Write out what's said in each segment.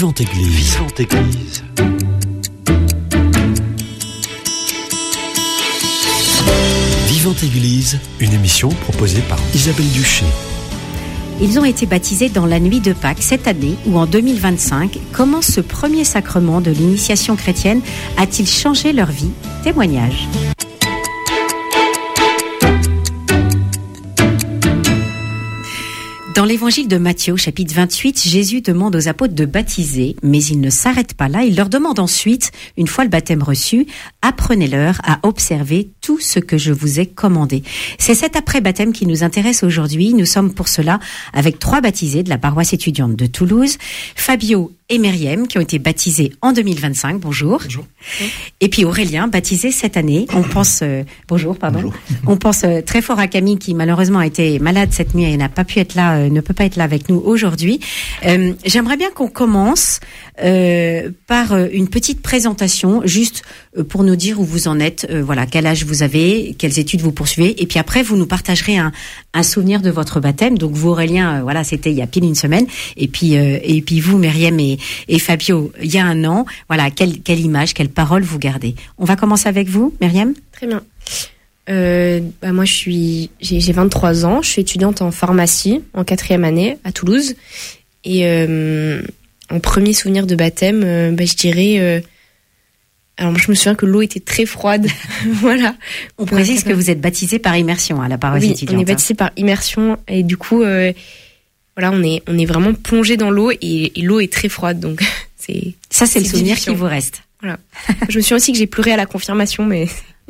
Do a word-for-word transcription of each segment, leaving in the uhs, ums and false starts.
Vivante Église. Vivante Église. Vivante Église, une émission proposée par Isabelle Duché. Ils ont été baptisés dans la nuit de Pâques cette année ou en deux mille vingt-cinq. Comment ce premier sacrement de l'initiation chrétienne a-t-il changé leur vie ? Témoignage. Dans l'évangile de Matthieu, chapitre vingt-huit, Jésus demande aux apôtres de baptiser, mais il ne s'arrête pas là. Il leur demande ensuite, une fois le baptême reçu, apprenez-leur à observer tout ce que je vous ai commandé. C'est cet après-baptême qui nous intéresse aujourd'hui. Nous sommes pour cela avec trois baptisés de la paroisse étudiante de Toulouse, Fabio et Myriam, qui ont été baptisés en deux mille vingt-cinq. Bonjour. Bonjour. Et puis Aurélien, baptisé cette année. On pense, euh, bonjour, pardon. Bonjour. On pense euh, très fort à Camille, qui malheureusement a été malade cette nuit et n'a pas pu être là, euh, ne peut pas être là avec nous aujourd'hui. Euh, j'aimerais bien qu'on commence euh, par euh, une petite présentation, juste euh, pour nous dire où vous en êtes, euh, voilà, quel âge vous avez, quelles études vous poursuivez, et puis après vous nous partagerez un, un souvenir de votre baptême. Donc vous, Aurélien, euh, voilà, c'était il y a pile une semaine, et puis euh, et puis vous, Myriam et Et Fabio, il y a un an, voilà, quelle, quelle image, quelle parole vous gardez. On va commencer avec vous, Myriam. Très bien. Euh, bah moi, je suis, j'ai, j'ai vingt-trois ans, je suis étudiante en pharmacie, en quatrième année, à Toulouse. Et euh, en premier souvenir de baptême, euh, bah, je dirais... Euh, alors, je me souviens que l'eau était très froide. Voilà. On précise que vous êtes baptisé par immersion à la paroisse oui, étudiante. on est baptisé par immersion. Et du coup... Euh, Voilà, on est on est vraiment plongé dans l'eau et, et l'eau est très froide, donc c'est ça c'est, c'est le souvenir difficile. Qui vous reste. Voilà. Je me souviens aussi que j'ai pleuré à la confirmation, mais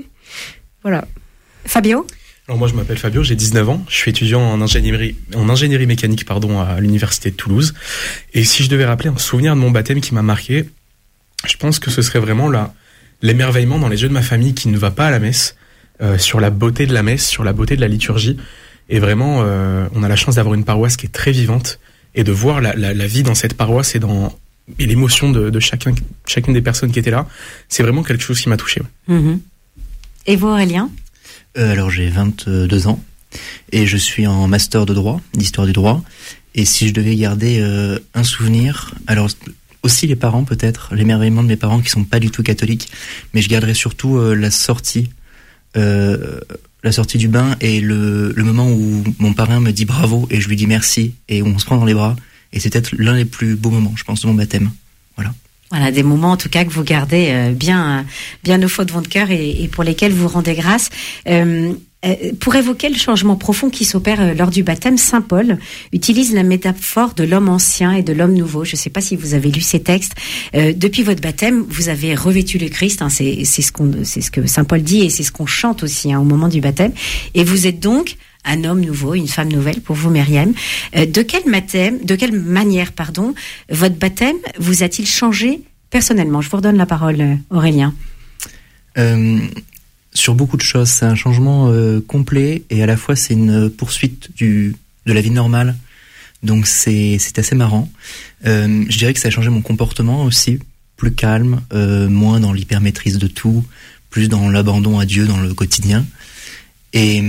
voilà. Fabio. Alors moi je m'appelle Fabio, j'ai dix-neuf ans, je suis étudiant en ingénierie en ingénierie mécanique pardon à l'université de Toulouse. Et si je devais rappeler un souvenir de mon baptême qui m'a marqué, je pense que ce serait vraiment la l'émerveillement dans les yeux de ma famille qui ne va pas à la messe, euh, sur la beauté de la messe, sur la beauté de la liturgie. Et vraiment, euh, on a la chance d'avoir une paroisse qui est très vivante et de voir la, la, la vie dans cette paroisse et, dans, et l'émotion de, de chacun, chacune des personnes qui étaient là. C'est vraiment quelque chose qui m'a touché. Mmh. Et vous, Aurélien ? euh, Alors, j'ai vingt-deux ans et je suis en master de droit, d'histoire du droit. Et si je devais garder euh, un souvenir, alors aussi les parents peut-être, l'émerveillement de mes parents qui sont pas du tout catholiques, mais je garderais surtout euh, la sortie... Euh, la sortie du bain et le, le moment où mon parrain me dit bravo et je lui dis merci et on se prend dans les bras. Et c'est peut-être l'un des plus beaux moments, je pense, de mon baptême. Voilà. Voilà, des moments en tout cas que vous gardez euh, bien, bien au fond de votre cœur et, et pour lesquels vous rendez grâce. Euh, euh, pour évoquer le changement profond qui s'opère euh, lors du baptême, saint Paul utilise la métaphore de l'homme ancien et de l'homme nouveau. Je ne sais pas si vous avez lu ces textes. Euh, depuis votre baptême, vous avez revêtu le Christ. Hein, c'est, c'est, ce qu'on, c'est ce que saint Paul dit et c'est ce qu'on chante aussi hein, au moment du baptême. Et vous êtes donc un homme nouveau, une femme nouvelle pour vous, Myriam. Euh, de quel baptême, de quelle manière, pardon, votre baptême vous a-t-il changé personnellement ? Je vous redonne la parole, Aurélien. Euh, sur beaucoup de choses, c'est un changement euh, complet et à la fois c'est une poursuite du de la vie normale. Donc c'est c'est assez marrant. Euh, je dirais que ça a changé mon comportement aussi, plus calme, euh, moins dans l'hypermaîtrise de tout, plus dans l'abandon à Dieu dans le quotidien. Et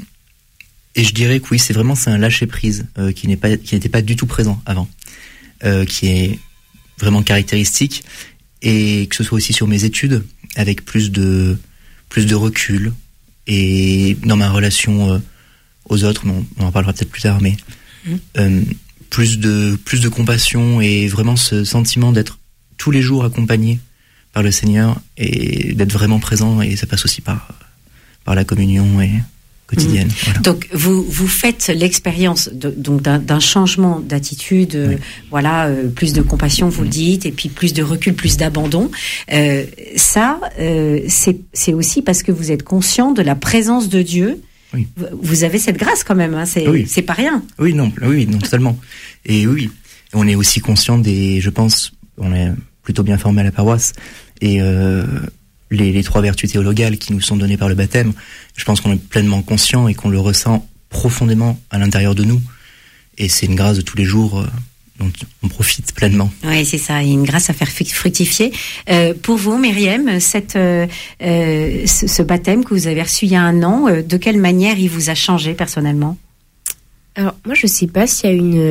Et je dirais que oui, c'est vraiment c'est un lâcher prise euh, qui n'est pas qui n'était pas du tout présent avant, euh, qui est vraiment caractéristique et que ce soit aussi sur mes études avec plus de plus de recul et dans ma relation euh, aux autres, on, on en parlera peut-être plus tard, mais mmh. euh, plus de plus de compassion et vraiment ce sentiment d'être tous les jours accompagné par le Seigneur et d'être vraiment présent et ça passe aussi par par la communion et quotidienne. Mmh. Voilà. Donc vous vous faites l'expérience de, donc d'un, d'un changement d'attitude, oui. euh, voilà, euh, plus de compassion, vous mmh. le dites, et puis plus de recul, plus d'abandon. Euh, ça, euh, c'est c'est aussi parce que vous êtes conscient de la présence de Dieu. Oui. Vous avez cette grâce quand même, hein, c'est oui. c'est pas rien. Oui, non, oui, non seulement. Et oui, on est aussi conscient des, je pense, on est plutôt bien formé à la paroisse et euh, Les, les trois vertus théologales qui nous sont données par le baptême, je pense qu'on est pleinement conscient et qu'on le ressent profondément à l'intérieur de nous. Et c'est une grâce de tous les jours euh, dont on profite pleinement. Oui, c'est ça, une grâce à faire fructifier. Euh, pour vous, Myriam, cette, euh, euh, ce, ce baptême que vous avez reçu il y a un an, euh, de quelle manière il vous a changé personnellement ? Alors, moi, je ne sais pas s'il y a une,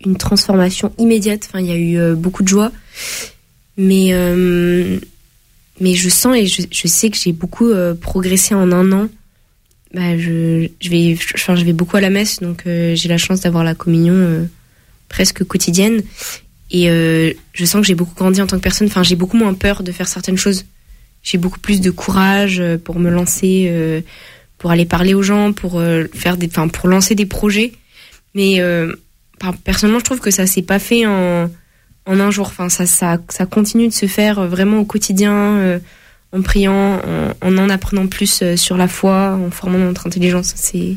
une transformation immédiate. Enfin, il y a eu euh, beaucoup de joie, mais euh, mais je sens et je, je sais que j'ai beaucoup euh, progressé en un an. Bah, je je vais enfin je vais beaucoup à la messe, donc euh, j'ai la chance d'avoir la communion euh, presque quotidienne, et euh, je sens que j'ai beaucoup grandi en tant que personne. Enfin, j'ai beaucoup moins peur de faire certaines choses. J'ai beaucoup plus de courage pour me lancer, euh, pour aller parler aux gens, pour euh, faire des, enfin pour lancer des projets. Mais euh, personnellement, je trouve que ça s'est pas fait en en un jour. Enfin, ça ça ça continue de se faire vraiment au quotidien, euh, en priant, en, en en apprenant plus sur la foi, en formant notre intelligence. C'est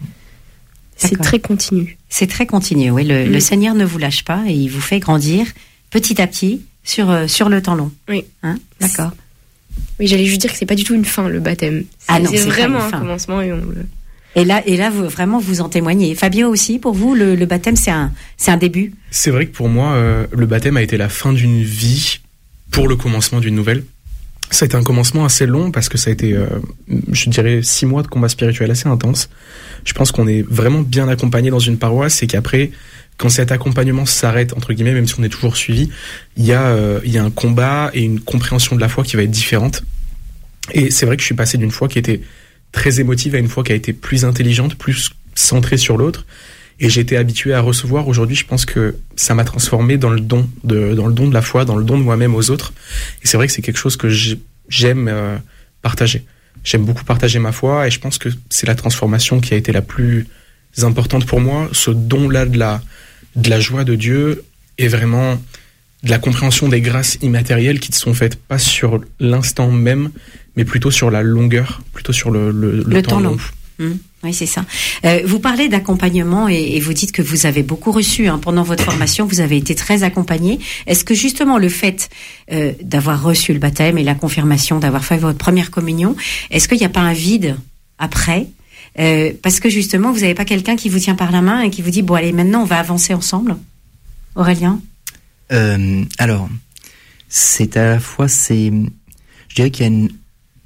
c'est D'accord. très continu. C'est très continu. Oui, le, Mm. le Seigneur ne vous lâche pas et il vous fait grandir petit à petit sur euh, sur le temps long. Oui. Hein, d'accord. Oui, j'allais juste dire que c'est pas du tout une fin, le baptême. C'est, Ah non, c'est c'est pas vraiment une un fin. commencement et on le... Et là, et là, vous, vraiment, vous en témoignez. Fabio aussi, pour vous, le, le baptême, c'est un, c'est un début. C'est vrai que pour moi, euh, le baptême a été la fin d'une vie pour le commencement d'une nouvelle. Ça a été un commencement assez long parce que ça a été, euh, je dirais, six mois de combat spirituel assez intense. Je pense qu'on est vraiment bien accompagné dans une paroisse et qu'après, quand cet accompagnement s'arrête, entre guillemets, même si on est toujours suivi, il y a, euh, il y a un combat et une compréhension de la foi qui va être différente. Et c'est vrai que je suis passé d'une foi qui était très émotive à une foi qui a été plus intelligente, plus centrée sur l'autre. Et j'ai été habitué à recevoir. Aujourd'hui, je pense que ça m'a transformé dans le don de, dans le don de la foi, dans le don de moi-même aux autres. Et c'est vrai que c'est quelque chose que j'aime euh, partager. J'aime beaucoup partager ma foi et je pense que c'est la transformation qui a été la plus importante pour moi. Ce don-là de la, de la joie de Dieu est vraiment de la compréhension des grâces immatérielles qui te sont faites pas sur l'instant même, mais plutôt sur la longueur, plutôt sur le, le, le, Le temps, temps long. long. Mmh, oui, c'est ça. Euh, vous parlez d'accompagnement et, et vous dites que vous avez beaucoup reçu hein, pendant votre formation. Vous avez été très accompagné. Est-ce que justement le fait euh, d'avoir reçu le baptême et la confirmation, d'avoir fait votre première communion, est-ce qu'il n'y a pas un vide après euh, parce que justement vous n'avez pas quelqu'un qui vous tient par la main et qui vous dit bon allez maintenant on va avancer ensemble, Aurélien? Euh, alors, c'est à la fois, c'est, je dirais qu'il y a une,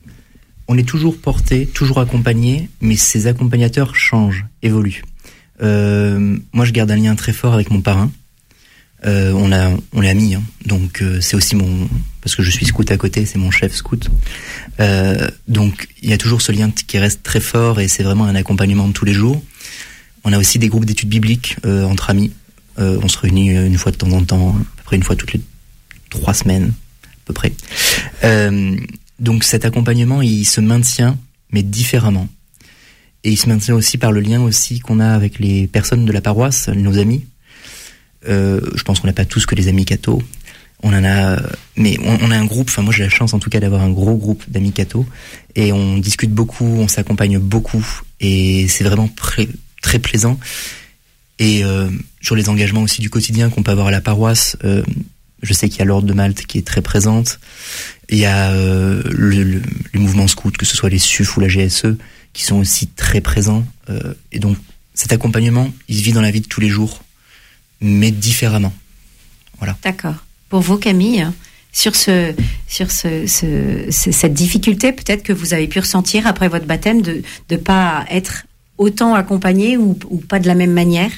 on est toujours porté, toujours accompagné, mais ces accompagnateurs changent, évoluent. Euh, moi, je garde un lien très fort avec mon parrain. Euh, on a, on est amis, hein, donc euh, c'est aussi mon, parce que je suis scout à côté, c'est mon chef scout. Euh, donc il y a toujours ce lien qui reste très fort et c'est vraiment un accompagnement de tous les jours. On a aussi des groupes d'études bibliques euh, entre amis. Euh, on se réunit une fois de temps en temps, à peu près une fois toutes les trois semaines, à peu près. Euh, donc cet accompagnement, il se maintient, mais différemment. Et il se maintient aussi par le lien aussi qu'on a avec les personnes de la paroisse, nos amis. Euh, je pense qu'on n'a pas tous que des amis cathos. On en a, mais on, on a un groupe. Enfin, moi, j'ai la chance, en tout cas, d'avoir un gros groupe d'amis cathos, et on discute beaucoup, on s'accompagne beaucoup, et c'est vraiment très, très plaisant. Et euh, sur les engagements aussi du quotidien qu'on peut avoir à la paroisse, euh, je sais qu'il y a l'Ordre de Malte qui est très présente. Il y a euh, le, le, les mouvements scouts, que ce soit les S U F ou la G S E, qui sont aussi très présents. Euh, et donc, cet accompagnement, il se vit dans la vie de tous les jours, mais différemment. Voilà. D'accord. Pour vous, Camille, sur ce, sur ce, ce, ce cette difficulté peut-être que vous avez pu ressentir après votre baptême de ne pas être autant accompagné ou, ou pas de la même manière?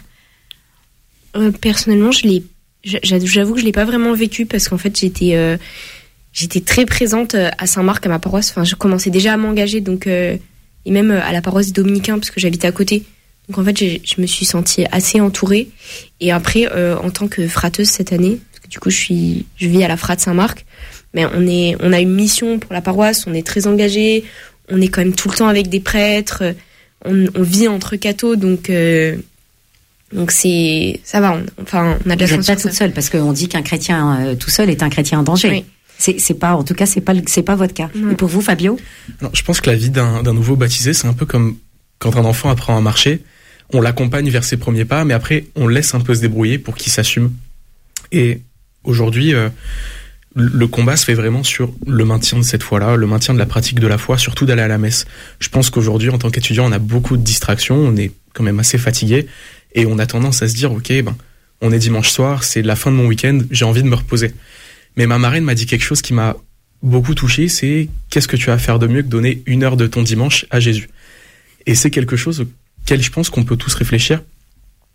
Euh, personnellement, je l'ai, j'avoue que je l'ai pas vraiment vécu parce qu'en fait, j'étais, euh, j'étais très présente à Saint-Marc, à ma paroisse. Enfin, je commençais déjà à m'engager, donc euh, et même à la paroisse dominicain parce que j'habitais à côté. Donc en fait, j'ai, je me suis sentie assez entourée. Et après, euh, en tant que frateuse cette année, parce que du coup, je suis, je vis à la Frate Saint-Marc, mais on est, on a une mission pour la paroisse. On est très engagés. On est quand même tout le temps avec des prêtres. On, on vit entre cathos, donc. Euh, Donc c'est ça va, on, enfin on a de la Vous chance. n'êtes pas toute seule parce qu'on dit qu'un chrétien euh, tout seul est un chrétien en danger. Oui. C'est, c'est pas, en tout cas, c'est pas, le- c'est pas votre cas. Non. Et pour vous, Fabio? Alors, je pense que la vie d'un, d'un nouveau baptisé, c'est un peu comme quand un enfant apprend à marcher. On l'accompagne vers ses premiers pas, mais après, on laisse un peu se débrouiller pour qu'il s'assume. Et aujourd'hui, euh, le combat se fait vraiment sur le maintien de cette foi-là, le maintien de la pratique de la foi, surtout d'aller à la messe. Je pense qu'aujourd'hui, en tant qu'étudiant, on a beaucoup de distractions, on est quand même assez fatigué, et on a tendance à se dire, ok, ben, on est dimanche soir, c'est la fin de mon week-end, j'ai envie de me reposer. Mais ma marraine m'a dit quelque chose qui m'a beaucoup touché, c'est qu'est-ce que tu as à faire de mieux que donner une heure de ton dimanche à Jésus? Et c'est quelque chose auquel je pense qu'on peut tous réfléchir.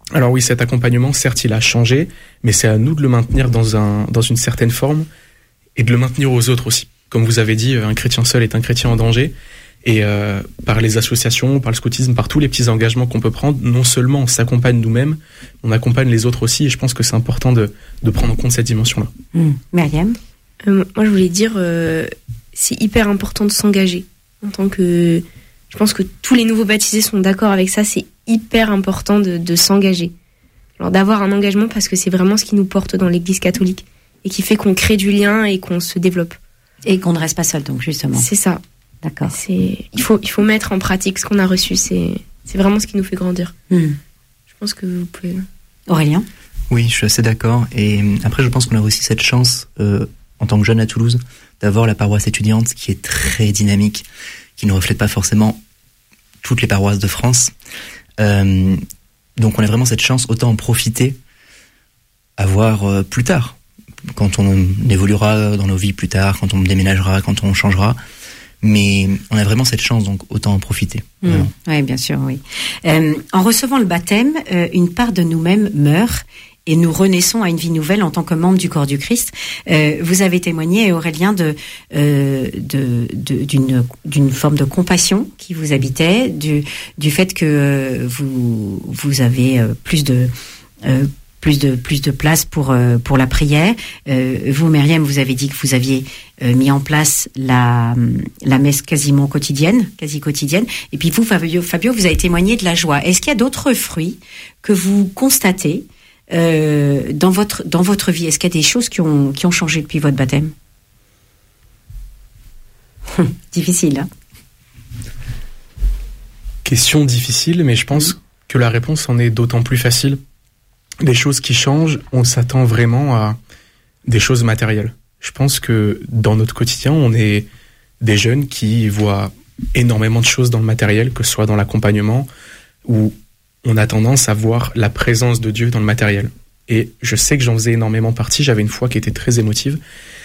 Alors oui, cet accompagnement, certes, il a changé, mais c'est à nous de le maintenir dans un dans une certaine forme et de le maintenir aux autres aussi. Comme vous avez dit, un chrétien seul est un chrétien en danger. Et euh, par les associations, par le scoutisme, par tous les petits engagements qu'on peut prendre, non seulement on s'accompagne nous-mêmes, on accompagne les autres aussi. Et je pense que c'est important de, de prendre en compte cette dimension-là. Mmh. Myriam ? euh, Moi, je voulais dire, euh, c'est hyper important de s'engager. En tant que, je pense que tous les nouveaux baptisés sont d'accord avec ça. C'est hyper important de, de s'engager. Alors d'avoir un engagement parce que c'est vraiment ce qui nous porte dans l'Église catholique et qui fait qu'on crée du lien et qu'on se développe. Et qu'on ne reste pas seul, donc justement. C'est ça. D'accord. C'est, il faut, il faut mettre en pratique ce qu'on a reçu. C'est, c'est vraiment ce qui nous fait grandir. Mmh. Je pense que vous pouvez. Aurélien ? Oui, je suis assez d'accord. Et après, je pense qu'on a aussi cette chance, euh, en tant que jeune à Toulouse, d'avoir la paroisse étudiante qui est très dynamique, qui ne reflète pas forcément toutes les paroisses de France. Euh, donc, on a vraiment cette chance, autant en profiter, à voir euh, plus tard, quand on évoluera dans nos vies plus tard, quand on déménagera, quand on changera. Mais on a vraiment cette chance, donc autant en profiter. Mmh. Oui, bien sûr, oui. Euh, en recevant le baptême, euh, une part de nous-mêmes meurt et nous renaissons à une vie nouvelle en tant que membres du corps du Christ. Euh, vous avez témoigné, Aurélien, de, euh, de, de, d'une, d'une forme de compassion qui vous habitait, du, du fait que euh, vous, vous avez euh, plus de... Euh, plus de plus de place pour euh, pour la prière. Euh, vous, Myriam, vous avez dit que vous aviez euh, mis en place la la messe quasiment quotidienne, quasi quotidienne. Et puis vous, Fabio, Fabio, vous avez témoigné de la joie. Est-ce qu'il y a d'autres fruits que vous constatez euh, dans votre dans votre vie ? Est-ce qu'il y a des choses qui ont qui ont changé depuis votre baptême ? Difficile, hein ? Question difficile, mais je pense que la réponse en est d'autant plus facile. Les choses qui changent, on s'attend vraiment à des choses matérielles. Je pense que dans notre quotidien, on est des jeunes qui voient énormément de choses dans le matériel, que ce soit dans l'accompagnement, où on a tendance à voir la présence de Dieu dans le matériel. Et je sais que j'en faisais énormément partie, j'avais une foi qui était très émotive.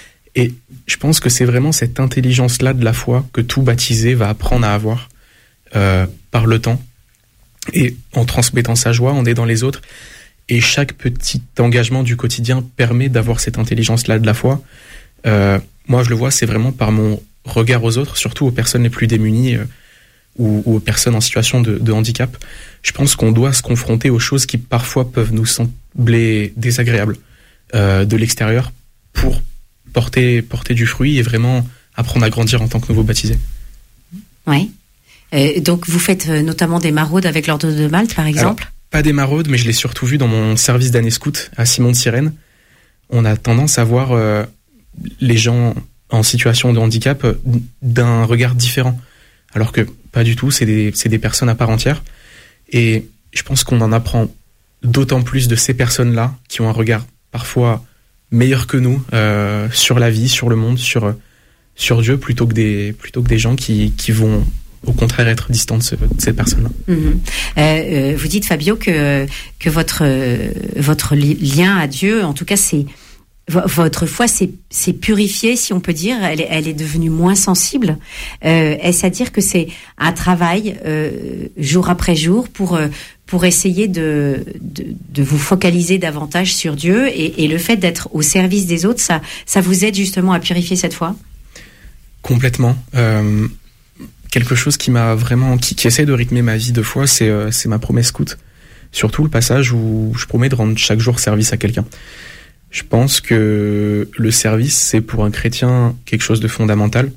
Et je pense que c'est vraiment cette intelligence-là de la foi que tout baptisé va apprendre à avoir euh, par le temps. Et en transmettant sa joie, on est dans les autres. Et chaque petit engagement du quotidien permet d'avoir cette intelligence-là de la foi. Euh, moi, je le vois, c'est vraiment par mon regard aux autres, surtout aux personnes les plus démunies euh, ou, ou aux personnes en situation de, de handicap. Je pense qu'on doit se confronter aux choses qui parfois peuvent nous sembler désagréables euh, de l'extérieur pour porter, porter du fruit et vraiment apprendre à grandir en tant que nouveau baptisé. Oui. Euh, donc, vous faites euh, notamment des maraudes avec l'Ordre de Malte, par exemple ? Alors, pas des maraudes, mais je l'ai surtout vu dans mon service d'année scout à Simon-de-Sirène. On a tendance à voir euh, les gens en situation de handicap euh, d'un regard différent. Alors que pas du tout, c'est des, c'est des personnes à part entière. Et je pense qu'on en apprend d'autant plus de ces personnes-là qui ont un regard parfois meilleur que nous euh, sur la vie, sur le monde, sur, sur Dieu, plutôt que des, plutôt que des gens qui, qui vont au contraire être distants de, ce, de ces personnes-là. Mmh. Euh, euh, vous dites, Fabio, que, que votre, euh, votre li- lien à Dieu, en tout cas, c'est votre foi s'est, s'est purifiée, si on peut dire, elle est, elle est devenue moins sensible. Euh, est-ce à dire que c'est un travail euh, jour après jour pour euh, pour essayer de, de de vous focaliser davantage sur Dieu et, et le fait d'être au service des autres, ça ça vous aide justement à purifier cette foi ? Complètement. Euh, quelque chose qui m'a vraiment qui, qui essaie de rythmer ma vie de foi, c'est euh, c'est ma promesse scout. Surtout le passage où je promets de rendre chaque jour service à quelqu'un. Je pense que le service, c'est pour un chrétien quelque chose de fondamental.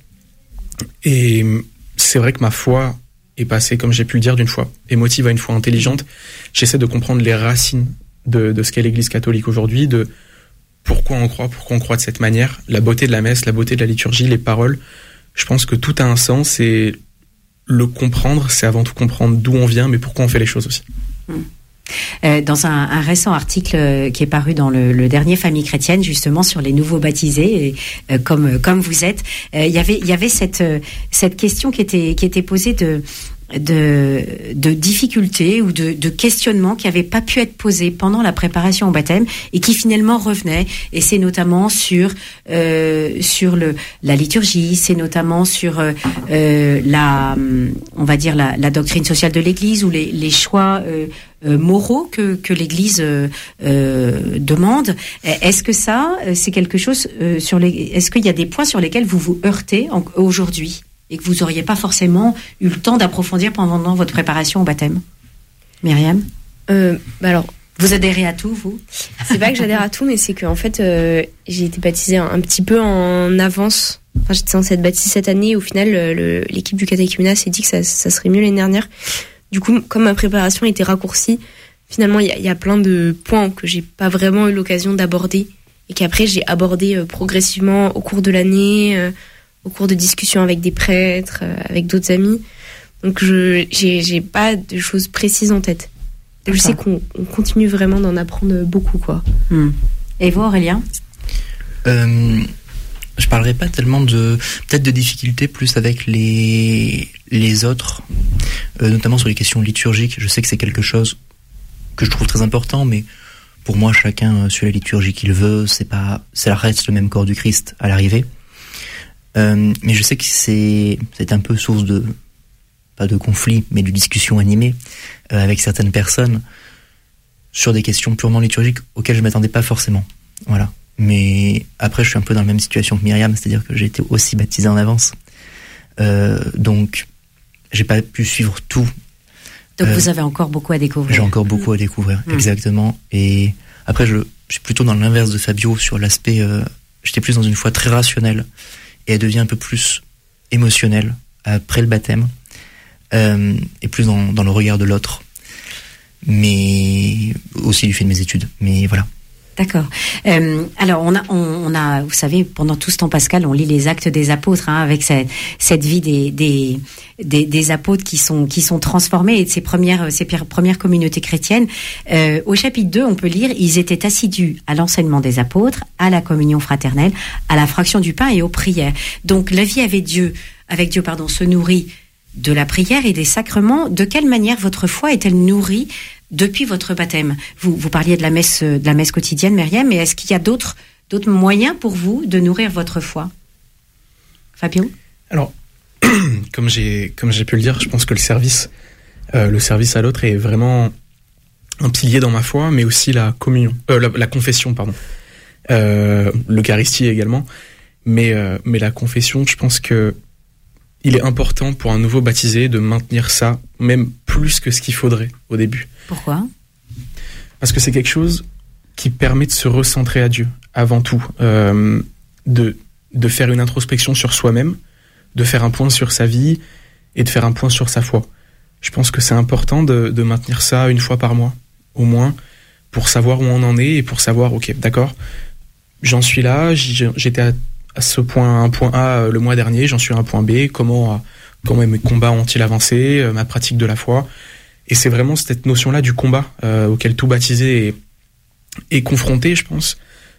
Et c'est vrai que ma foi est passée, comme j'ai pu le dire, d'une foi émotive à une foi intelligente. J'essaie de comprendre les racines de, de ce qu'est l'Église catholique aujourd'hui, de pourquoi on croit, pourquoi on croit de cette manière, la beauté de la messe, la beauté de la liturgie, les paroles. Je pense que tout a un sens et le comprendre, c'est avant tout comprendre d'où on vient, mais pourquoi on fait les choses aussi. Mmh. Euh, dans un, un récent article euh, qui est paru dans le, le dernier Famille chrétienne, justement sur les nouveaux baptisés, et, euh, comme comme vous êtes, il euh, y avait il y avait cette euh, cette question qui était qui était posée de de, de difficultés ou de, de questionnements qui n'avaient pas pu être posés pendant la préparation au baptême et qui finalement revenaient. Et c'est notamment sur euh, sur le la liturgie, c'est notamment sur euh, la on va dire la, la doctrine sociale de l'Église ou les, les choix euh, euh, moraux que que l'Église euh, euh, demande. Est-ce que ça c'est quelque chose euh, sur les est-ce qu'il y a des points sur lesquels vous vous heurtez en, aujourd'hui? Et que vous n'auriez pas forcément eu le temps d'approfondir pendant votre préparation au baptême. Myriam euh, bah alors, vous adhérez à tout, vous? C'est pas que j'adhère à tout, mais c'est qu'en fait, euh, j'ai été baptisée un, un petit peu en avance. Enfin, j'étais censée être baptisée cette année. Au final, le, l'équipe du catéchuménat s'est dit que ça, ça serait mieux l'année dernière. Du coup, comme ma préparation était raccourcie, finalement, il y, y a plein de points que j'ai pas vraiment eu l'occasion d'aborder et qu'après, j'ai abordé euh, progressivement au cours de l'année, euh, au cours de discussions avec des prêtres, euh, avec d'autres amis. Donc, je j'ai, j'ai pas de choses précises en tête. Je sais qu'on on continue vraiment d'en apprendre beaucoup, quoi. Mmh. Et vous, Aurélien? euh, Je parlerai pas tellement de peut-être de difficultés, plus avec les les autres, euh, notamment sur les questions liturgiques. Je sais que c'est quelque chose que je trouve très important, mais pour moi, chacun suit la liturgie qu'il veut. C'est pas, ça reste le même corps du Christ à l'arrivée. Euh, mais je sais que c'est, c'est un peu source de, pas de conflit, mais de discussions animées euh, avec certaines personnes sur des questions purement liturgiques auxquelles je m'attendais pas forcément. Voilà. Mais après, je suis un peu dans la même situation que Myriam, c'est-à-dire que j'ai été aussi baptisé en avance. Euh, donc, j'ai pas pu suivre tout. Donc, euh, vous avez encore beaucoup à découvrir. J'ai encore beaucoup à découvrir, mmh. exactement. Et après, je, je suis plutôt dans l'inverse de Fabio sur l'aspect, euh, j'étais plus dans une foi très rationnelle. Et elle devient un peu plus émotionnelle après le baptême, euh, et plus dans, dans le regard de l'autre, mais aussi du fait de mes études. Mais voilà. D'accord. Euh, alors on a, on, on a, vous savez, pendant tout ce temps pascal, on lit les Actes des Apôtres, hein, avec cette, cette vie des, des, des, des apôtres qui sont, qui sont transformés et de ces premières, ces premières communautés chrétiennes. Euh, au chapitre deux, on peut lire, ils étaient assidus à l'enseignement des apôtres, à la communion fraternelle, à la fraction du pain et aux prières. Donc la vie avec Dieu, avec Dieu, pardon, se nourrit de la prière et des sacrements. De quelle manière votre foi est-elle nourrie depuis votre baptême? Vous, vous parliez de la messe, de la messe quotidienne, Myriam, mais est-ce qu'il y a d'autres, d'autres moyens pour vous de nourrir votre foi? Fabio? Alors, comme j'ai, comme j'ai pu le dire, je pense que le service, euh, le service à l'autre est vraiment un pilier dans ma foi, mais aussi la communion, euh, la, la confession, pardon, euh, l'Eucharistie également, mais euh, mais la confession, je pense que il est important pour un nouveau baptisé de maintenir ça, même plus que ce qu'il faudrait au début. Pourquoi ? Parce que c'est quelque chose qui permet de se recentrer à Dieu, avant tout. Euh, de, de faire une introspection sur soi-même, de faire un point sur sa vie et de faire un point sur sa foi. Je pense que c'est important de, de maintenir ça une fois par mois, au moins, pour savoir où on en est et pour savoir, ok, d'accord, j'en suis là, j'étais à à ce point, un point A le mois dernier, j'en suis à un point B, comment, comment mes combats ont-ils avancé, ma pratique de la foi. Et c'est vraiment cette notion-là du combat euh, auquel tout baptisé est, est confronté, je pense.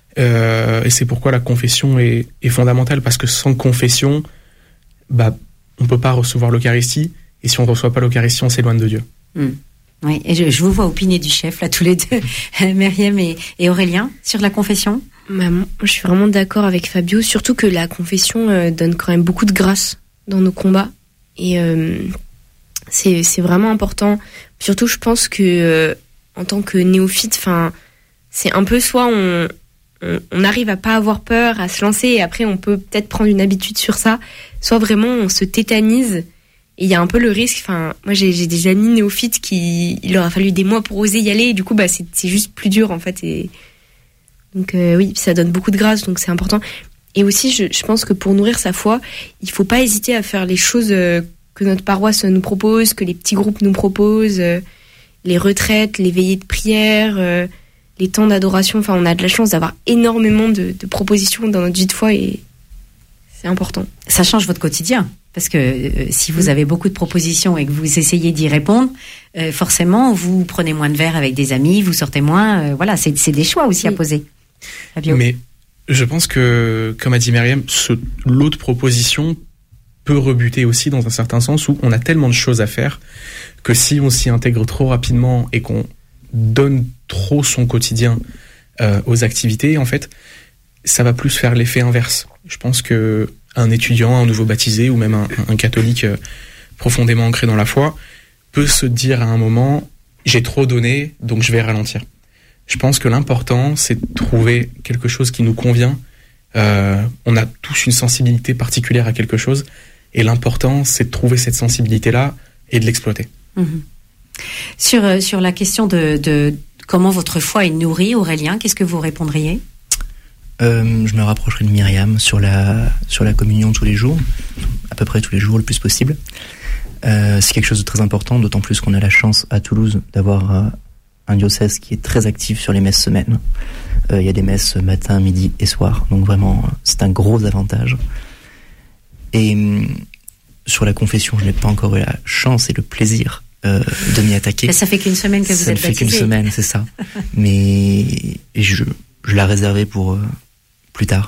Euh, et c'est pourquoi la confession est, est fondamentale, parce que sans confession, bah, on peut pas recevoir l'Eucharistie, et si on ne reçoit pas l'Eucharistie, on s'éloigne de Dieu. Mmh. Oui, et je, je vous vois opiner du chef, là, tous les deux, Myriam et, et Aurélien, sur la confession. Bah, moi, je suis vraiment d'accord avec Fabio, surtout que la confession euh, donne quand même beaucoup de grâce dans nos combats. Et euh, c'est, c'est vraiment important. Surtout, je pense que euh, en tant que néophyte, enfin, c'est un peu soit on, on, on arrive à pas avoir peur, à se lancer, et après on peut peut-être prendre une habitude sur ça, soit vraiment on se tétanise. Et il y a un peu le risque, enfin, moi j'ai, j'ai des amis néophytes qui, il leur a fallu des mois pour oser y aller, et du coup, bah, c'est, c'est juste plus dur, en fait, et donc euh, oui, ça donne beaucoup de grâce, donc c'est important. Et aussi, je, je pense que pour nourrir sa foi, il faut pas hésiter à faire les choses euh, que notre paroisse nous propose, que les petits groupes nous proposent, euh, les retraites, les veillées de prière, euh, les temps d'adoration. Enfin, on a de la chance d'avoir énormément de, de propositions dans notre vie de foi, et c'est important. Ça change votre quotidien, parce que euh, si vous avez beaucoup de propositions et que vous essayez d'y répondre, euh, forcément, vous prenez moins de verres avec des amis, vous sortez moins. Euh, voilà, c'est, c'est des choix aussi oui. à poser. Fabio. Mais je pense que, comme a dit Myriam, ce lot de propositions peut rebuter aussi dans un certain sens où on a tellement de choses à faire que si on s'y intègre trop rapidement et qu'on donne trop son quotidien euh, aux activités, en fait, ça va plus faire l'effet inverse. Je pense que un étudiant, un nouveau baptisé ou même un, un catholique euh, profondément ancré dans la foi peut se dire à un moment « j'ai trop donné, donc je vais ralentir ». Je pense que l'important, c'est de trouver quelque chose qui nous convient. Euh, on a tous une sensibilité particulière à quelque chose, et l'important, c'est de trouver cette sensibilité-là et de l'exploiter. Mmh. Sur, euh, sur la question de, de comment votre foi est nourrie, Aurélien, qu'est-ce que vous répondriez ? euh, Je me rapprocherai de Myriam sur la, sur la communion tous les jours, à peu près tous les jours, le plus possible. Euh, c'est quelque chose de très important, d'autant plus qu'on a la chance à Toulouse d'avoir euh, un diocèse qui est très actif sur les messes semaines. Il euh, y a des messes matin, midi et soir, donc vraiment, c'est un gros avantage. Et euh, sur la confession, je n'ai pas encore eu la chance et le plaisir euh, de m'y attaquer. Mais ça fait qu'une semaine que vous ça êtes baptisé. Ça ne fait qu'une semaine, c'est ça. Mais je, je l'ai réservé pour euh, plus tard.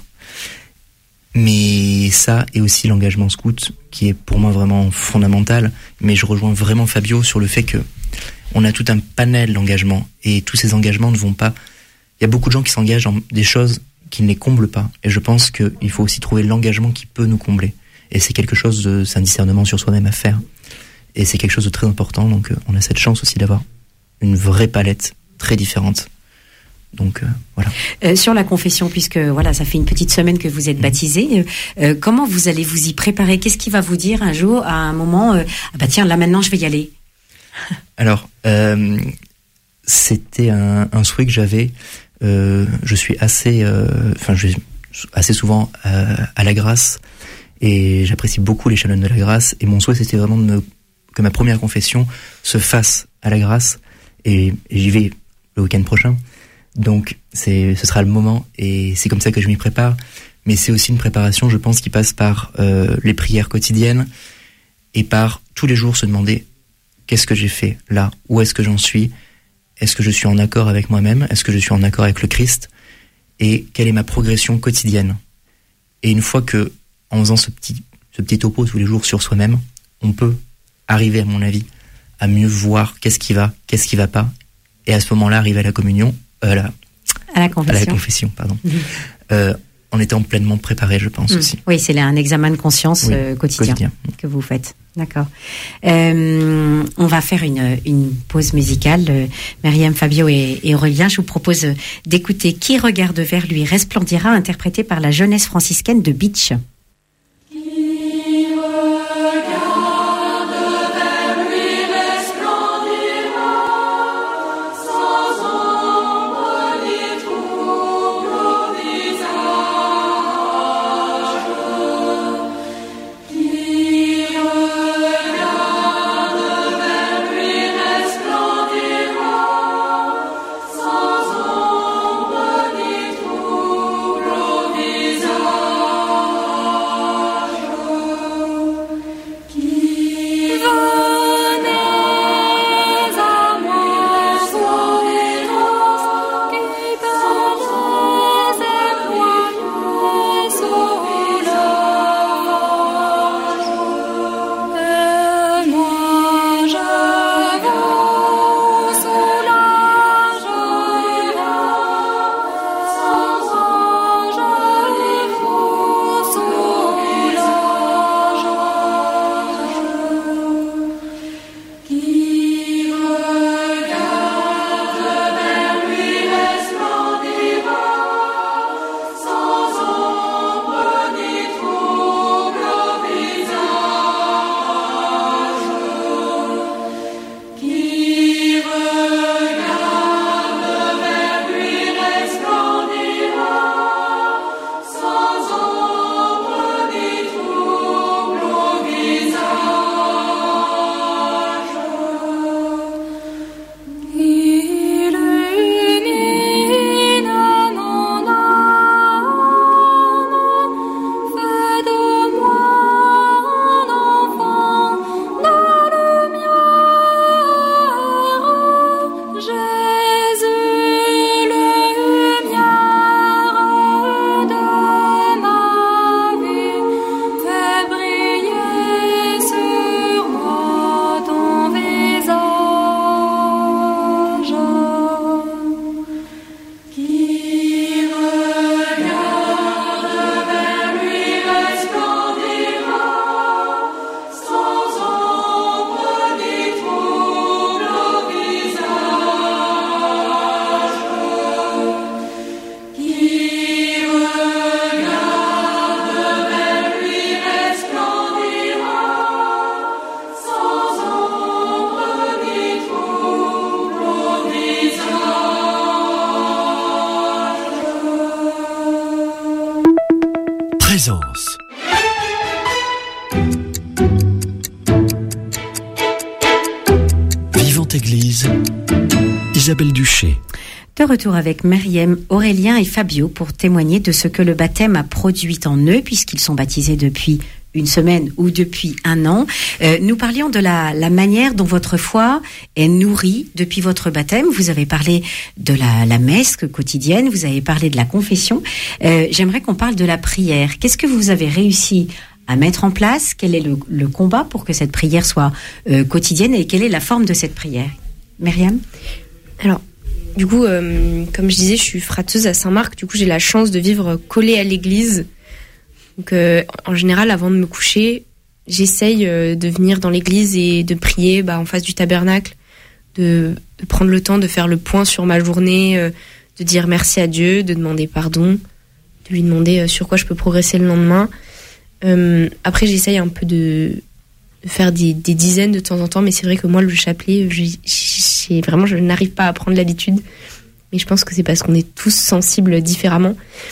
Mais ça, et aussi l'engagement scout, qui est pour moi vraiment fondamental. Mais je rejoins vraiment Fabio sur le fait que on a tout un panel d'engagements, et tous ces engagements ne vont pas... Il y a beaucoup de gens qui s'engagent dans des choses qui ne les comblent pas. Et je pense qu'il faut aussi trouver l'engagement qui peut nous combler. Et c'est quelque chose de... C'est un discernement sur soi-même à faire. Et c'est quelque chose de très important. Donc on a cette chance aussi d'avoir une vraie palette très différente. Donc euh, voilà. Euh, sur la confession, puisque voilà, ça fait une petite semaine que vous êtes baptisé, euh, comment vous allez vous y préparer ? Qu'est-ce qui va vous dire un jour, à un moment, euh, ah bah tiens, là maintenant je vais y aller ? Alors, euh, c'était un, un souhait que j'avais. Euh, je suis assez, enfin, euh, je suis assez souvent à, à la grâce, et j'apprécie beaucoup les chanoines de la grâce. Et mon souhait, c'était vraiment de me, que ma première confession se fasse à la grâce, et, et j'y vais le week-end prochain. Donc, c'est, ce sera le moment, et c'est comme ça que je m'y prépare. Mais c'est aussi une préparation, je pense, qui passe par euh, les prières quotidiennes et par tous les jours se demander qu'est-ce que j'ai fait là ? Où est-ce que j'en suis ? Est-ce que je suis en accord avec moi-même ? Est-ce que je suis en accord avec le Christ ? Et quelle est ma progression quotidienne ? Et une fois que, en faisant ce petit, ce petit topo tous les jours sur soi-même, on peut arriver, à mon avis, à mieux voir qu'est-ce qui va, qu'est-ce qui va pas, et à ce moment-là, arriver à la communion, euh, à, la, à la confession, à la confession pardon, mmh. euh, en étant pleinement préparé, je pense mmh. aussi. Oui, c'est là un examen de conscience oui, euh, quotidien, quotidien que vous faites. D'accord. Euh, on va faire une, une pause musicale. Euh, Myriam, Fabio et, et Aurélien, je vous propose d'écouter Qui regarde vers lui resplendira, interprété par la jeunesse franciscaine de Beach. Oh Présence. Vivante Église, Isabelle Duché. De retour avec Myriam, Aurélien et Fabio pour témoigner de ce que le baptême a produit en eux, puisqu'ils sont baptisés depuis une semaine ou depuis un an. Euh, nous parlions de la, la manière dont votre foi est nourrie depuis votre baptême. Vous avez parlé de la, la messe quotidienne, vous avez parlé de la confession. Euh, j'aimerais qu'on parle de la prière. Qu'est-ce que vous avez réussi à mettre en place? Quel est le, le combat pour que cette prière soit euh, quotidienne et quelle est la forme de cette prière? Myriam? Alors, du coup, euh, comme je disais, je suis frateuse à Saint-Marc. Du coup, j'ai la chance de vivre collée à l'église. Donc, euh, en général, avant de me coucher, j'essaye euh, de venir dans l'église et de prier bah, en face du tabernacle, de, de prendre le temps de faire le point sur ma journée, euh, de dire merci à Dieu, de demander pardon, de lui demander euh, sur quoi je peux progresser le lendemain. Euh, après, j'essaye un peu de, de faire des, des dizaines de temps en temps, mais c'est vrai que moi, le chapelet, j'ai, j'ai, vraiment, je n'arrive pas à prendre l'habitude. Mais je pense que c'est parce qu'on est tous sensibles différemment.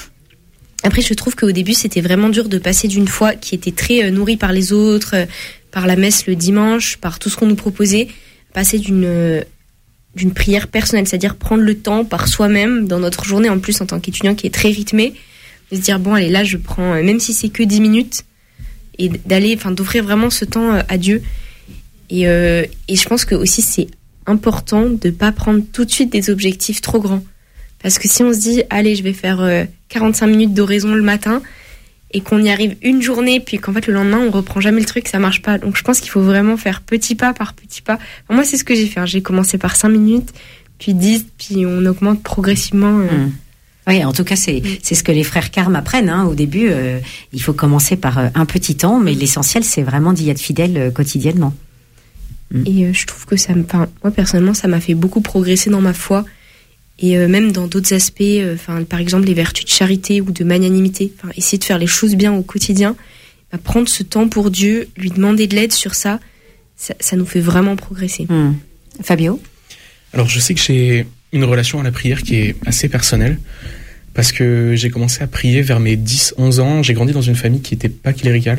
Après, je trouve qu'au début, c'était vraiment dur de passer d'une foi qui était très euh, nourrie par les autres, euh, par la messe le dimanche, par tout ce qu'on nous proposait, passer d'une, euh, d'une prière personnelle, c'est-à-dire prendre le temps par soi-même, dans notre journée en plus en tant qu'étudiant qui est très rythmé, de se dire, bon, allez, là, je prends, euh, même si c'est que dix minutes, et d'aller, enfin, d'offrir vraiment ce temps euh, à Dieu. Et, euh, et je pense que aussi, c'est important de pas prendre tout de suite des objectifs trop grands. Parce que si on se dit, allez, je vais faire euh, quarante-cinq minutes d'oraison le matin, et qu'on y arrive une journée, puis qu'en fait le lendemain on reprend jamais le truc, ça marche pas. Donc je pense qu'il faut vraiment faire petit pas par petit pas. Enfin, moi c'est ce que j'ai fait, hein. J'ai commencé par cinq minutes, puis dix, puis on augmente progressivement. Euh... Mmh. Oui, en tout cas, c'est, c'est ce que les frères Carme apprennent. Hein. Au début, euh, il faut commencer par euh, un petit temps, mais l'essentiel, c'est vraiment d'y être fidèle euh, quotidiennement. Mmh. Et euh, je trouve que ça me, enfin, moi personnellement, ça m'a fait beaucoup progresser dans ma foi. Et euh, même dans d'autres aspects, euh, par exemple les vertus de charité ou de magnanimité, essayer de faire les choses bien au quotidien, bah, prendre ce temps pour Dieu, lui demander de l'aide sur ça, ça, ça nous fait vraiment progresser. Mmh. Fabio? Alors je sais que j'ai une relation à la prière qui est assez personnelle, parce que j'ai commencé à prier vers mes dix onze ans, j'ai grandi dans une famille qui n'était pas cléricale,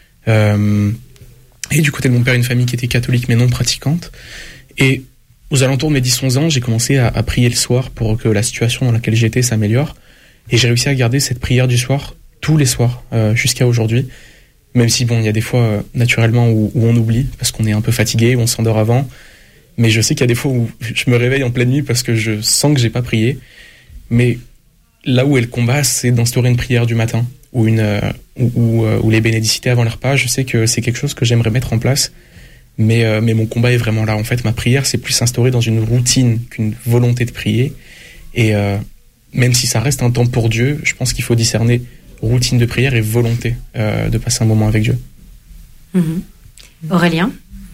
euh, et du côté de mon père une famille qui était catholique mais non pratiquante, et aux alentours de mes dix onze ans, j'ai commencé à, à prier le soir pour que la situation dans laquelle j'étais s'améliore. Et j'ai réussi à garder cette prière du soir tous les soirs euh, jusqu'à aujourd'hui. Même si, bon, il y a des fois, euh, naturellement, où, où on oublie parce qu'on est un peu fatigué, où on s'endort avant. Mais je sais qu'il y a des fois où je me réveille en pleine nuit parce que je sens que j'ai pas prié. Mais là où est le combat, c'est d'instaurer une prière du matin ou, une, euh, ou, ou, euh, ou les bénédicités avant le repas. Je sais que c'est quelque chose que j'aimerais mettre en place. Mais, euh, mais mon combat est vraiment là. En fait, ma prière, c'est plus instaurée dans une routine qu'une volonté de prier. Et euh, même si ça reste un temps pour Dieu, je pense qu'il faut discerner routine de prière et volonté euh, de passer un moment avec Dieu. Mmh. Aurélien?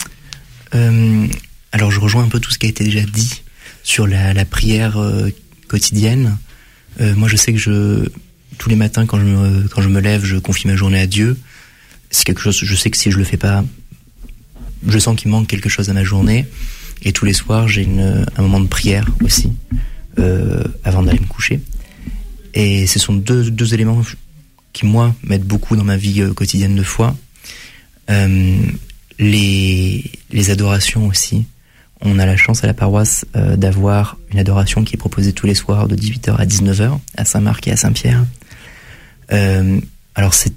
euh, Alors, je rejoins un peu tout ce qui a été déjà dit sur la, la prière euh, quotidienne. Euh, moi, je sais que je, tous les matins, quand je, me, quand je me lève, je confie ma journée à Dieu. C'est quelque chose, je sais que si je le fais pas, je sens qu'il manque quelque chose à ma journée. Et tous les soirs, j'ai une, un moment de prière aussi, euh, avant d'aller me coucher. Et ce sont deux, deux éléments qui, moi, m'aident beaucoup dans ma vie euh, quotidienne de foi. Euh, les, les adorations aussi. On a la chance à la paroisse euh, d'avoir une adoration qui est proposée tous les soirs de dix-huit heures à dix-neuf heures, à Saint-Marc et à Saint-Pierre. Euh, alors c'est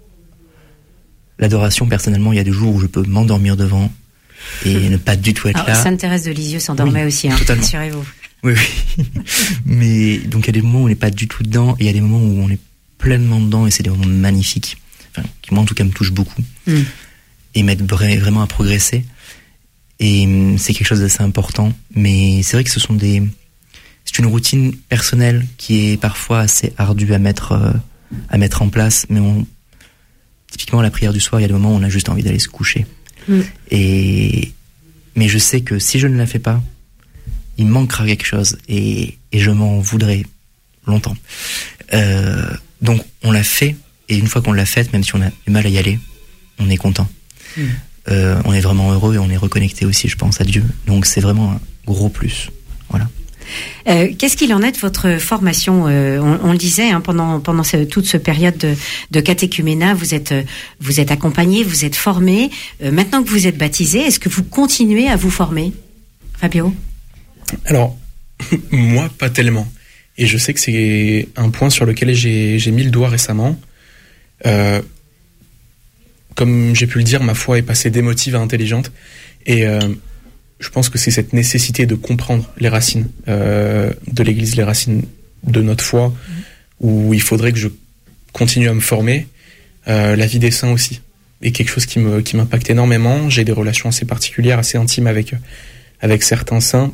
L'adoration, personnellement, il y a des jours où je peux m'endormir devant et ne pas du tout être Alors, là. Sainte-Thérèse de Lisieux s'endormait oui, aussi, hein, rassurez-vous. Oui, oui. Mais donc il y a des moments où on n'est pas du tout dedans et il y a des moments où on est pleinement dedans et c'est des moments magnifiques, enfin, qui moi en tout cas me touchent beaucoup mm. et m'aident vraiment à progresser. Et c'est quelque chose d'assez important. Mais c'est vrai que ce sont des... C'est une routine personnelle qui est parfois assez ardue à mettre, euh, à mettre en place, mais on... Typiquement, la prière du soir, il y a des moments où on a juste envie d'aller se coucher. Mm. Et... Mais je sais que si je ne la fais pas, il manquera quelque chose et, et je m'en voudrais longtemps. Euh, donc, on l'a fait, et une fois qu'on l'a faite, même si on a du mal à y aller, on est content. Mm. Euh, on est vraiment heureux et on est reconnecté aussi, je pense, à Dieu. Donc, c'est vraiment un gros plus. Voilà. Euh, qu'est-ce qu'il en est de votre formation? euh, on, on le disait hein, pendant pendant ce, toute cette période de, de catéchuménat, vous êtes vous êtes accompagné, vous êtes formé. Euh, maintenant que vous êtes baptisé, est-ce que vous continuez à vous former, Fabio? Alors, moi, pas tellement. Et je sais que c'est un point sur lequel j'ai, j'ai mis le doigt récemment. Euh, comme j'ai pu le dire, ma foi est passée d'émotive à intelligente. Et euh, je pense que c'est cette nécessité de comprendre les racines euh, de l'Église, les racines de notre foi, mmh. où il faudrait que je continue à me former. Euh, la vie des saints aussi est quelque chose qui me qui m'impacte énormément. J'ai des relations assez particulières, assez intimes avec avec certains saints.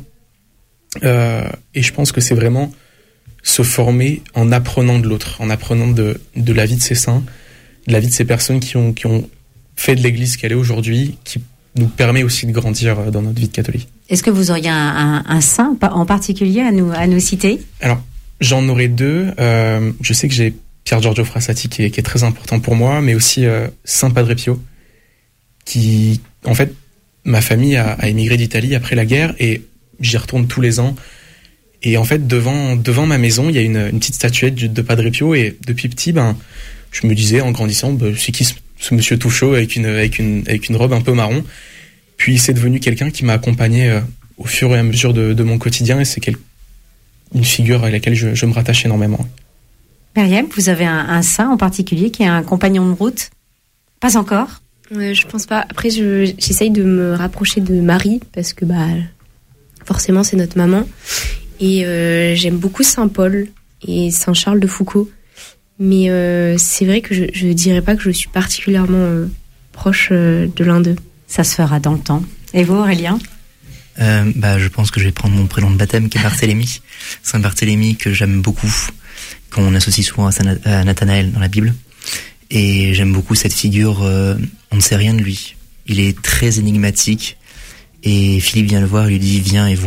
Euh, et je pense que c'est vraiment se former en apprenant de l'autre, en apprenant de, de la vie de ces saints, de la vie de ces personnes qui ont, qui ont fait de l'Église qu'elle est aujourd'hui, qui nous permet aussi de grandir dans notre vie de catholique. Est-ce que vous auriez un, un, un saint en particulier à nous, à nous citer? Alors, j'en aurais deux. Euh, je sais que j'ai Pier Giorgio Frassati qui est, qui est très important pour moi, mais aussi euh, Saint Padre Pio, qui, en fait, ma famille a, a émigré d'Italie après la guerre et j'y retourne tous les ans. Et en fait, devant, devant ma maison, il y a une, une petite statuette de Padre Pio et depuis petit, ben, je me disais en grandissant, ben, c'est qui ce, ce monsieur tout chaud avec une, avec, une, avec une robe un peu marron. Puis c'est devenu quelqu'un qui m'a accompagné euh, au fur et à mesure de, de mon quotidien et c'est quel, une figure à laquelle je, je me rattache énormément. Myriam, vous avez un, un saint en particulier qui est un compagnon de route? Pas encore? euh, Je pense pas. Après, je, j'essaye de me rapprocher de Marie parce que bah, forcément, c'est notre maman. Et euh, j'aime beaucoup Saint Paul et Saint Charles de Foucauld. Mais euh, c'est vrai que je, je dirais pas que je suis particulièrement euh, proche euh, de l'un d'eux. Ça se fera dans le temps. Et vous, Aurélien? euh, bah, Je pense que je vais prendre mon prénom de baptême qui est Barthélemy. Saint Barthélemy que j'aime beaucoup, qu'on associe souvent à, Saint, à Nathanaël dans la Bible. Et j'aime beaucoup cette figure, euh, on ne sait rien de lui. Il est très énigmatique. Et Philippe vient le voir, il lui dit « Viens et vois ».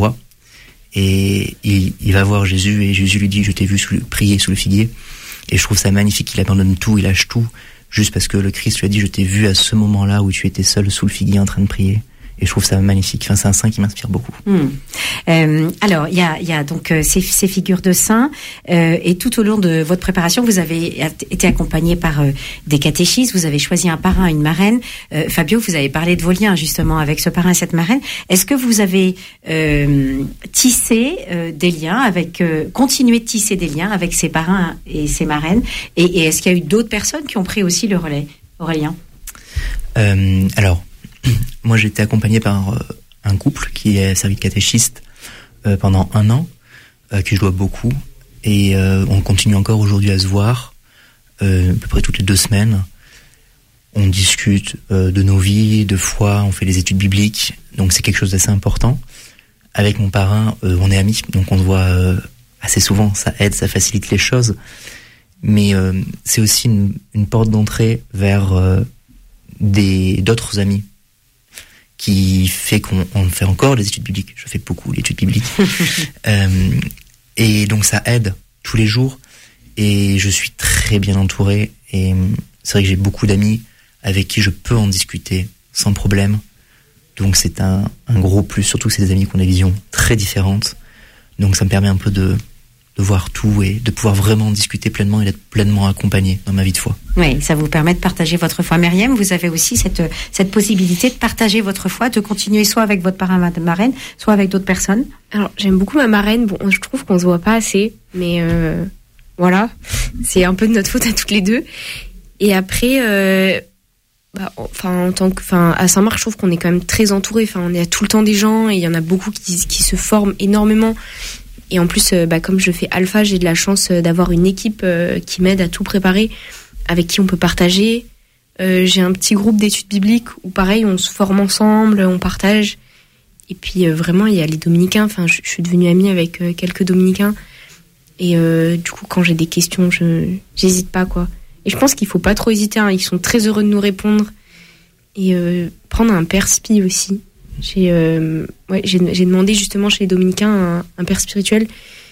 Et il, il va voir Jésus et Jésus lui dit « Je t'ai vu sous le, prier sous le figuier ». Et je trouve ça magnifique, il abandonne tout, il lâche tout, juste parce que le Christ lui a dit « Je t'ai vu à ce moment-là où tu étais seul sous le figuier en train de prier ». Et je trouve ça magnifique. Enfin, c'est un saint qui m'inspire beaucoup. Mmh. Euh, alors, il y a, y a donc euh, ces, ces figures de saints, euh, et tout au long de votre préparation, vous avez été accompagné par euh, des catéchistes. Vous avez choisi un parrain, une marraine. Euh, Fabio, vous avez parlé de vos liens justement avec ce parrain et cette marraine. Est-ce que vous avez euh, tissé euh, des liens avec, euh, continué de tisser des liens avec ces parrains et ces marraines, et, et est-ce qu'il y a eu d'autres personnes qui ont pris aussi le relais, Aurélien? euh, Alors. Moi, j'ai été accompagné par euh, un couple qui a servi de catéchiste euh, pendant un an, euh, qui je dois beaucoup, et euh, on continue encore aujourd'hui à se voir, euh, à peu près toutes les deux semaines. On discute euh, de nos vies, de foi, on fait des études bibliques, donc c'est quelque chose d'assez important. Avec mon parrain, euh, on est amis, donc on se voit euh, assez souvent, ça aide, ça facilite les choses, mais euh, c'est aussi une, une porte d'entrée vers euh, des d'autres amis, qui fait qu'on on fait encore des études bibliques. Je fais beaucoup d'études bibliques. euh, et donc ça aide tous les jours. Et je suis très bien entouré. Et c'est vrai que j'ai beaucoup d'amis avec qui je peux en discuter sans problème. Donc c'est un, un gros plus, surtout que c'est des amis qui ont des visions très différentes. Donc ça me permet un peu de, de voir tout et de pouvoir vraiment discuter pleinement et d'être pleinement accompagné dans ma vie de foi. Oui, ça vous permet de partager votre foi. Myriam, vous avez aussi cette, cette possibilité de partager votre foi, de continuer soit avec votre parrain, marraine, soit avec d'autres personnes. Alors, j'aime beaucoup ma marraine. Bon, je trouve qu'on se voit pas assez, mais euh, voilà, c'est un peu de notre faute à toutes les deux. Et après, euh, bah, enfin, en tant que, enfin, à Saint-Marc, je trouve qu'on est quand même très entouré. Enfin, on est à tout le temps des gens et il y en a beaucoup qui, qui se forment énormément. Et en plus, euh, bah, comme je fais Alpha, j'ai de la chance d'avoir une équipe euh, qui m'aide à tout préparer, avec qui on peut partager. Euh, j'ai un petit groupe d'études bibliques où pareil, on se forme ensemble, on partage. Et puis euh, vraiment, il y a les dominicains. Enfin, je, je suis devenue amie avec euh, quelques dominicains. Et euh, du coup, quand j'ai des questions, je j'hésite pas, quoi. Et je pense qu'il faut pas trop hésiter. Hein. Ils sont très heureux de nous répondre. Et euh, prendre un père spi aussi. J'ai, euh, ouais, j'ai, j'ai demandé justement chez les dominicains un, un père spirituel.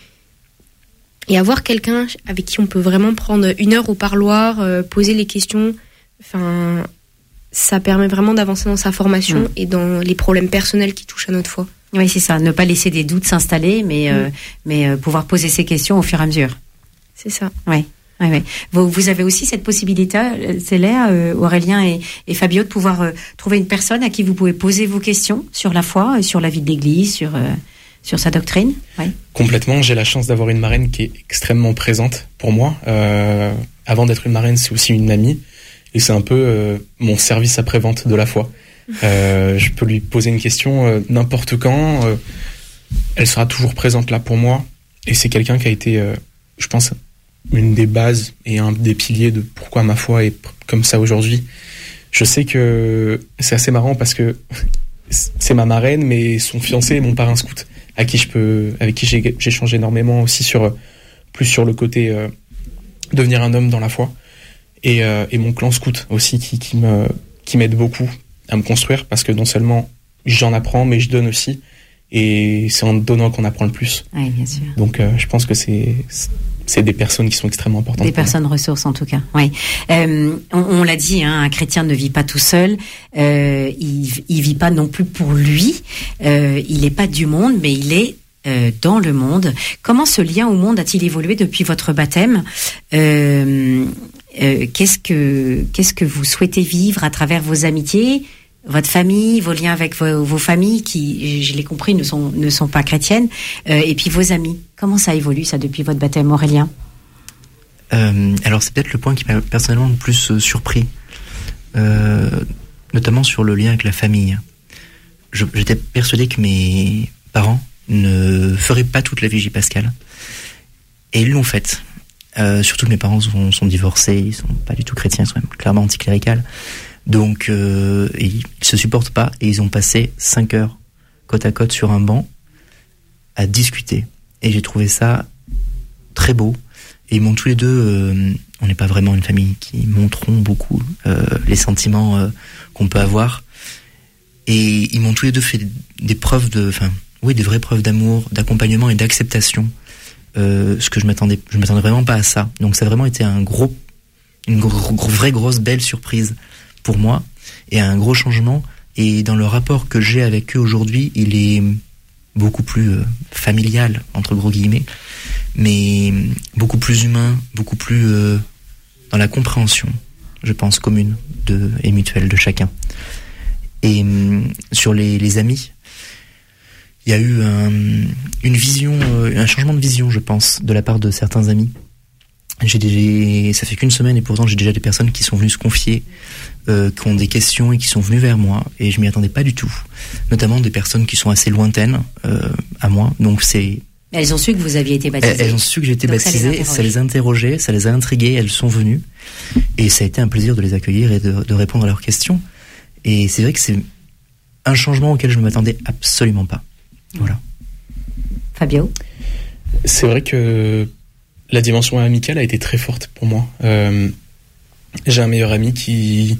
Et avoir quelqu'un avec qui on peut vraiment prendre une heure au parloir, euh, poser les questions, enfin, ça permet vraiment d'avancer dans sa formation mmh. et dans les problèmes personnels qui touchent à notre foi. Oui, c'est ça. Ne pas laisser des doutes s'installer, mais, mmh. euh, mais euh, pouvoir poser ses questions au fur et à mesure. C'est ça. Oui. Oui, oui. Vous, vous avez aussi cette possibilité, c'est là, euh, Aurélien et, et Fabio, de pouvoir euh, trouver une personne à qui vous pouvez poser vos questions sur la foi, sur la vie de l'Église, sur, euh, sur sa doctrine. Oui. Complètement. J'ai la chance d'avoir une marraine qui est extrêmement présente pour moi. Euh, avant d'être une marraine, c'est aussi une amie. Et c'est un peu euh, mon service après-vente de la foi. Euh, je peux lui poser une question euh, n'importe quand. Euh, elle sera toujours présente là pour moi. Et c'est quelqu'un qui a été, euh, je pense, une des bases et un des piliers de pourquoi ma foi est comme ça aujourd'hui. Je sais que c'est assez marrant parce que c'est ma marraine, mais son fiancé est mon parrain scout, à qui je peux, avec qui j'ai, j'échange énormément aussi sur, plus sur le côté euh, devenir un homme dans la foi, et, euh, et mon clan scout aussi qui, qui me, qui m'aide beaucoup à me construire, parce que non seulement j'en apprends, mais je donne aussi, et c'est en donnant qu'on apprend le plus. Oui, bien sûr. Donc euh, je pense que c'est, c'est c'est des personnes qui sont extrêmement importantes. Des personnes ressources, en tout cas. Oui. Euh, on, on l'a dit, hein, un chrétien ne vit pas tout seul. Euh, il, il vit pas non plus pour lui. Euh, il n'est pas du monde, mais il est euh, dans le monde. Comment ce lien au monde a-t-il évolué depuis votre baptême ? euh, euh, qu'est-ce que qu'est-ce que vous souhaitez vivre à travers vos amitiés, votre famille, vos liens avec vos, vos familles qui, je l'ai compris, ne sont ne sont pas chrétiennes, euh, et puis vos amis. Comment ça évolue ça depuis votre baptême, Aurélien ? euh, Alors c'est peut-être le point qui m'a personnellement le plus euh, surpris, euh, notamment sur le lien avec la famille. Je, j'étais persuadé que mes parents ne feraient pas toute la vigie pascale, et ils l'ont faite. Euh, surtout que mes parents sont, sont divorcés, ils sont pas du tout chrétiens, ils sont même clairement anticléricales. Donc, euh, ils se supportent pas et ils ont passé cinq heures côte à côte sur un banc à discuter. Et j'ai trouvé ça très beau. Et ils m'ont tous les deux, euh, on n'est pas vraiment une famille qui montreront beaucoup euh, les sentiments euh, qu'on peut avoir. Et ils m'ont tous les deux fait des preuves de, enfin, oui, des vraies preuves d'amour, d'accompagnement et d'acceptation. Euh, ce que je m'attendais, je m'attendais vraiment pas à ça. Donc ça a vraiment été un gros, une gros, gros, vraie grosse belle surprise pour moi et un gros changement. Et dans le rapport que j'ai avec eux aujourd'hui, il est beaucoup plus euh, familial entre gros guillemets, mais beaucoup plus humain, beaucoup plus euh, dans la compréhension, je pense, commune de, et mutuelle de chacun. Et euh, sur les, les amis, il y a eu un, une vision, un changement de vision, je pense, de la part de certains amis. J'ai déjà, ça fait qu'une semaine et pourtant j'ai déjà des personnes qui sont venues se confier, euh, qui ont des questions et qui sont venues vers moi et je m'y attendais pas du tout. Notamment des personnes qui sont assez lointaines euh, à moi. Donc c'est. Elles ont su que vous aviez été baptisé. Elles, elles ont su que j'étais Donc baptisé, ça les, ça les a interrogées, ça les a intriguées, elles sont venues et ça a été un plaisir de les accueillir et de, de répondre à leurs questions. Et c'est vrai que c'est un changement auquel je ne m'attendais absolument pas. Voilà. Fabio ? C'est vrai que la dimension amicale a été très forte pour moi. Euh, j'ai un meilleur ami qui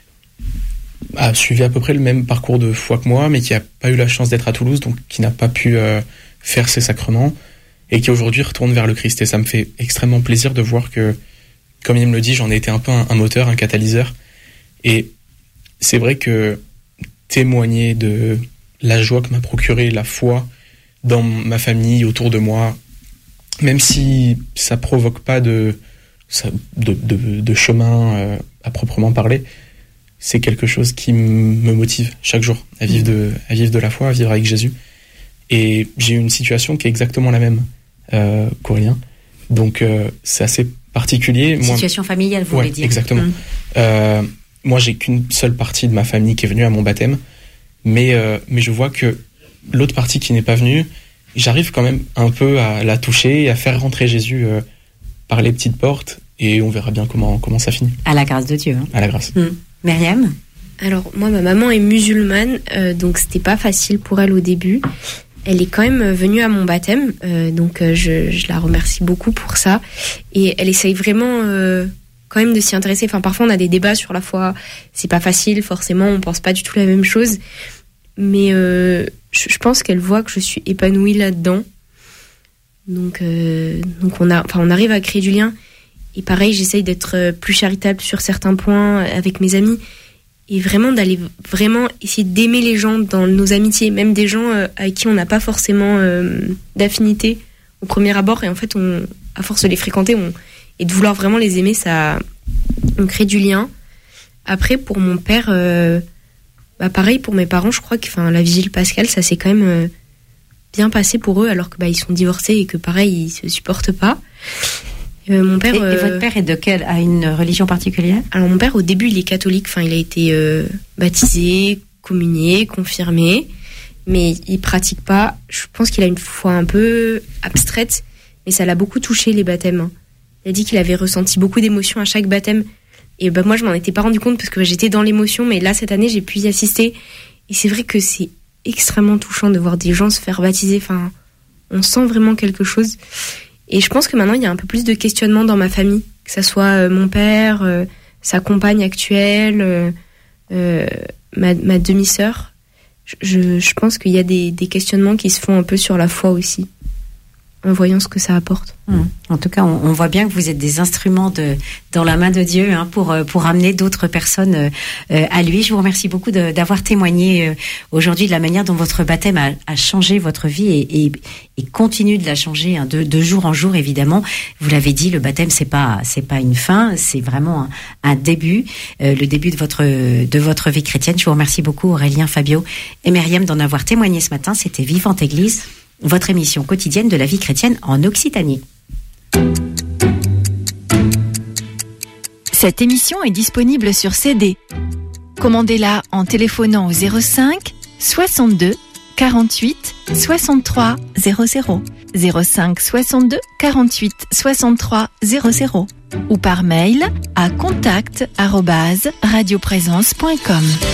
a suivi à peu près le même parcours de foi que moi, mais qui n'a pas eu la chance d'être à Toulouse, donc qui n'a pas pu euh, faire ses sacrements, et qui aujourd'hui retourne vers le Christ. Et ça me fait extrêmement plaisir de voir que, comme il me le dit, j'en ai été un peu un, un moteur, un catalyseur. Et c'est vrai que témoigner de la joie que m'a procuré la foi dans ma famille, autour de moi, même si ça provoque pas de, de, de, de chemin euh, à proprement parler, c'est quelque chose qui me motive chaque jour à vivre, de, à vivre de la foi, à vivre avec Jésus. Et j'ai eu une situation qui est exactement la même euh, qu'Aurélien. Donc euh, c'est assez particulier. Moi, situation familiale, vous ouais, voulez dire. Exactement. Mmh. Euh, moi, j'ai qu'une seule partie de ma famille qui est venue à mon baptême, mais, euh, mais je vois que l'autre partie qui n'est pas venue, j'arrive quand même un peu à la toucher et à faire rentrer Jésus euh, par les petites portes, et on verra bien comment, comment ça finit. À la grâce de Dieu. Hein. À la grâce. Mmh. Myriam ? Alors, moi, ma maman est musulmane, euh, donc c'était pas facile pour elle au début. Elle est quand même venue à mon baptême, euh, donc euh, je, je la remercie beaucoup pour ça. Et elle essaye vraiment euh, quand même de s'y intéresser. Enfin, parfois on a des débats sur la foi, c'est pas facile, forcément, on pense pas du tout la même chose. Mais euh, je, je pense qu'elle voit que je suis épanouie là-dedans. Donc, euh, donc on, a, enfin, on arrive à créer du lien. Et pareil, j'essaye d'être plus charitable sur certains points avec mes amis. et vraiment d'aller vraiment essayer d'aimer les gens dans nos amitiés, même des gens euh, avec qui on n'a pas forcément euh, d'affinité au premier abord, et en fait, on, à force de les fréquenter on, et de vouloir vraiment les aimer, ça, on crée du lien. Après, pour mon père, euh, bah pareil, pour mes parents, je crois que enfin, la vigile pascale, ça s'est quand même euh, bien passé pour eux, alors que bah, ils sont divorcés et que pareil, ils se supportent pas. Euh, mon père, et, euh, et votre père est de quelle, a une religion particulière? Alors mon père, au début, il est catholique. Enfin, il a été euh, baptisé, communié, confirmé, mais il pratique pas. Je pense qu'il a une foi un peu abstraite, mais ça l'a beaucoup touché, les baptêmes. Il a dit qu'il avait ressenti beaucoup d'émotions à chaque baptême. Et bah moi, je m'en étais pas rendu compte parce que bah, j'étais dans l'émotion, mais là, cette année, j'ai pu y assister. Et c'est vrai que c'est extrêmement touchant de voir des gens se faire baptiser. Enfin, on sent vraiment quelque chose. Et je pense que maintenant, il y a un peu plus de questionnement dans ma famille, que ça soit euh, mon père, euh, sa compagne actuelle, euh, euh, ma, ma demi-sœur. Je, je pense qu'il y a des, des questionnements qui se font un peu sur la foi aussi, en voyant ce que ça apporte. Mmh. En tout cas, on, on voit bien que vous êtes des instruments de, dans la main de Dieu hein, pour, pour amener d'autres personnes euh, à lui. Je vous remercie beaucoup de, d'avoir témoigné euh, aujourd'hui de la manière dont votre baptême a, a changé votre vie et, et, et continue de la changer hein, de, de jour en jour, évidemment. Vous l'avez dit, le baptême, c'est pas, c'est pas une fin, c'est vraiment un, un début, euh, le début de votre, de votre vie chrétienne. Je vous remercie beaucoup, Aurélien, Fabio et Myriam, d'en avoir témoigné ce matin. C'était Vivante Église, votre émission quotidienne de la vie chrétienne en Occitanie. Cette émission est disponible sur C D. Commandez-la en téléphonant au zéro cinq soixante-deux quarante-huit soixante-trois zéro zéro, zéro cinq soixante-deux quarante-huit soixante-trois zéro zéro ou par mail à contact arobase radioprésence point com.